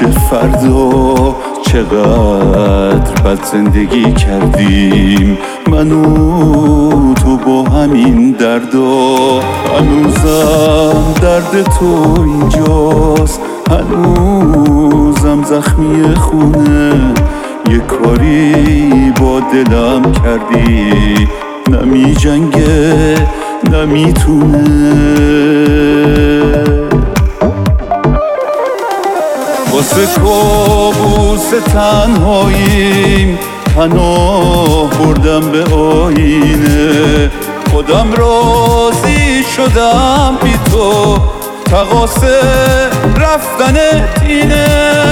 چه فردا چقدر بد زندگی کردیم من و تو با همین دردا. هنوزم درد تو اینجاست، هنوزم زخمی خونه. یه کاری با دلم کردی، نمی جنگه نمیتونه. واسه کابوس تنهاییم پناه بردم به آینه. خودم راضی شدم بی تو، تقاصه رفتنت اینه.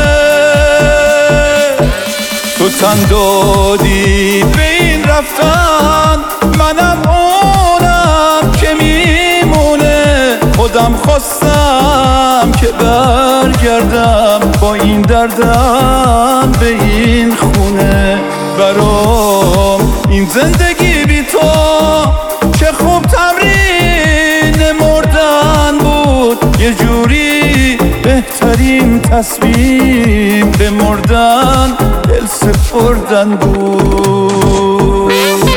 تو تن دادی به این رفتن، منم اونم که میمونه. خودم خواستم که برگردم با این دردم به این خونه. برام این زندگی بی تو چه خوب تمرین مردن بود. یه جوری بهترین تصمیم به مردن دل سپردن بود.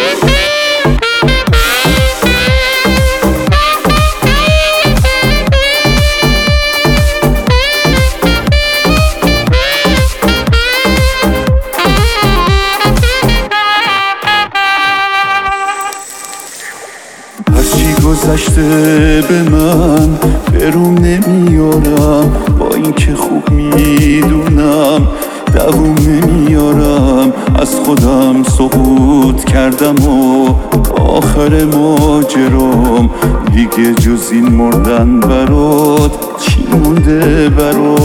هرچی گذشته به من برون نمیارم، با اینکه خوب میدونم دووم نمیارم. از خودم سقوط کردم و آخر ماجرام دیگه جز این مردن برات چی مونده برات؟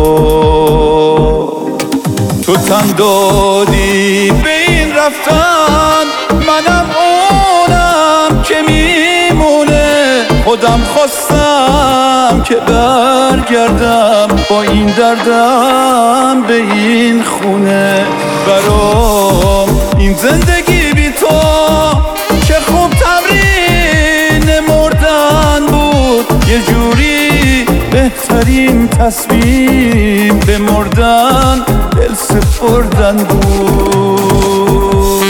تو تن دادی به این رفتن، منم اونم که میمونه. خودم خواستم که برگردم با این دردم به این خونه. برام این زندگی بی تو چه خوب تمرین مردن بود. یه جوری بهترین تصمیم به مردن دل سپردن بود.